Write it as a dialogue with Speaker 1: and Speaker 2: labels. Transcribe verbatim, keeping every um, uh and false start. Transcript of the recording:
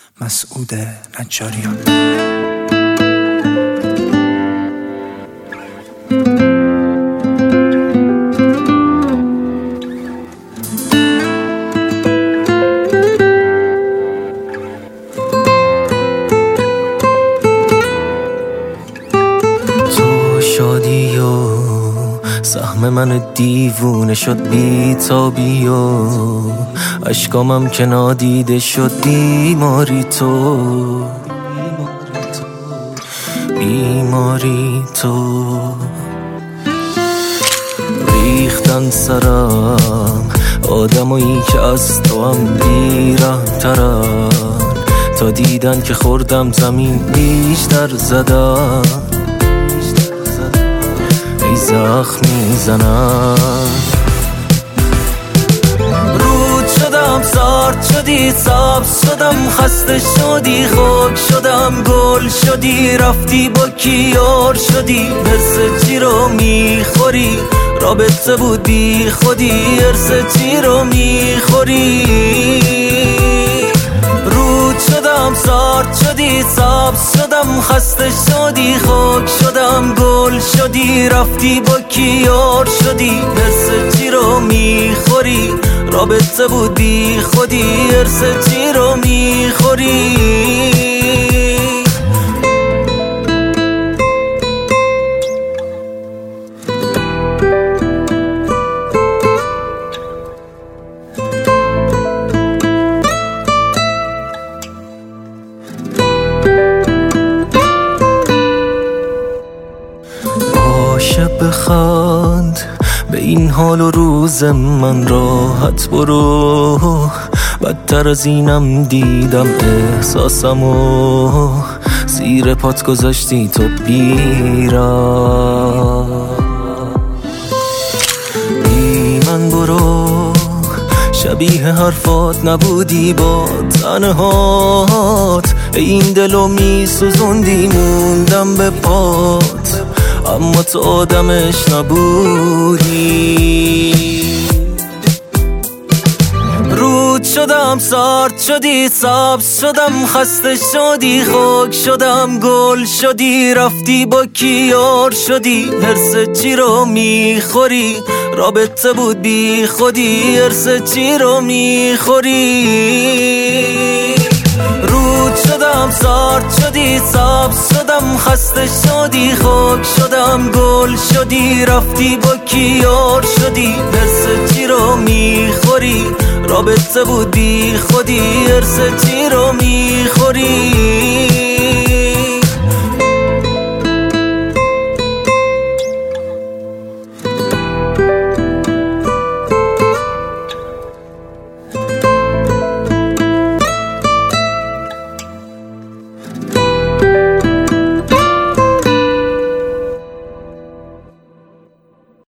Speaker 1: مسعود نجاریان.
Speaker 2: سهم من دیوونه شد بی تابی و اشکامم که نادیده شد بیماری تو بیماری تو ریختن سرم آدمایی که از تو هم بیرحم ترن تا دیدن که خوردم زمین بیشتر زدن ای زخم میزنم رود شدم سرد شدی سبز شدم خسته شدی خاک شدم گل شدی رفتی با کیار شدی حرس چی رو میخوری رابطه بود بی خودی حرس چی رو میخوری رود شدم سرد شدی سبز شدم خسته شدی خاک شدم گل شدی رفتی با کیار شدی حرس چی رو میخوری رابطه بود بی خودی حرس چی رو میخوری بخند به این حال و روز من راحت برو بدتر از اینم دیدم احساسمو زیر پات گذاشتی تو بیرا بی من برو شبیه حرفات نبودی با تنهات این دلو می سوزوندی موندم به پات اما تو آدمش نبودی رود شدم سرد شدی سبز شدم خسته شدی خاک شدم گل شدی رفتی با کیار شدی حرس چی رو میخوری رابطه بود بی خودی حرس چی رو میخوری رود شدم سرد شدی سبز شدم خسته شدی خاک شدم گل شدی رفتی با کیار شدی حرس چی رو میخوری رابطه بود بی خودی حرس چی رو میخوری